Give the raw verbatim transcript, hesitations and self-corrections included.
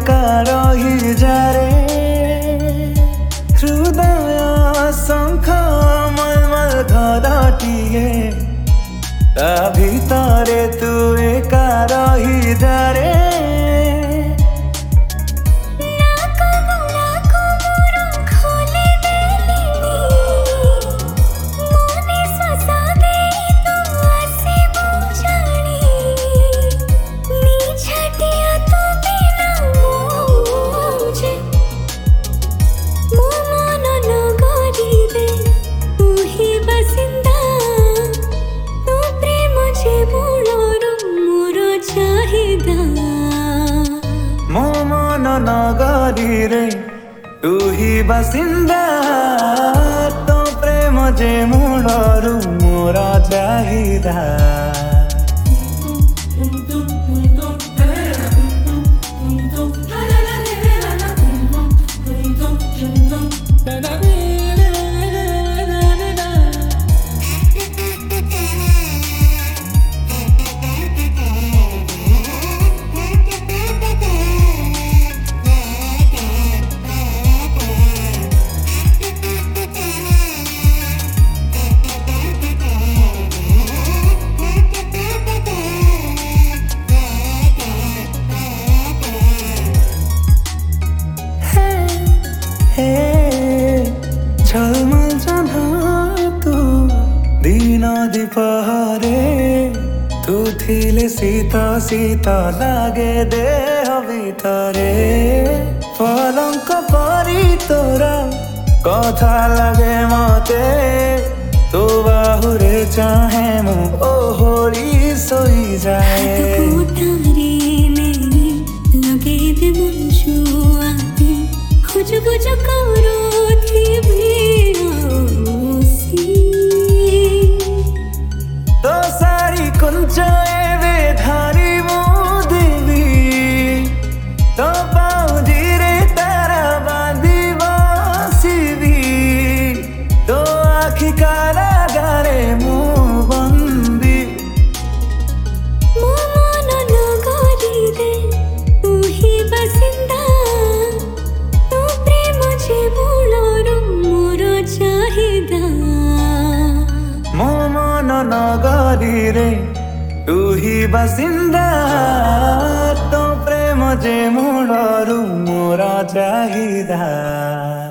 एका रहिजारे हृदय शंख मलमल घरटिए ता भितरे तू एका रहिजारे मो मन नगरी रे तू ही बासिंदा तो प्रेम जे मूलरू मोर चाहिदा झलमल जन्हा तू दिन दीपहरे तू थिले शीत शीत लागे देह भितरे पलंक परी तोरा कथा लगे मते तू बाहुरे चाहे मु ओहोरी सोई जाए खुशबू जो करो थी तो सारी कुंचाए वे धारी मोदेवी तो पाऊ धीरे तारा बांधी बसीवी तो आखी कारा गारे मुँह बंदी मन नगरी रे तू ही बसिंदा मो मन नगरी रे तू ही बासिंदा तो प्रेम जे मूलरू मोर चाहिदा।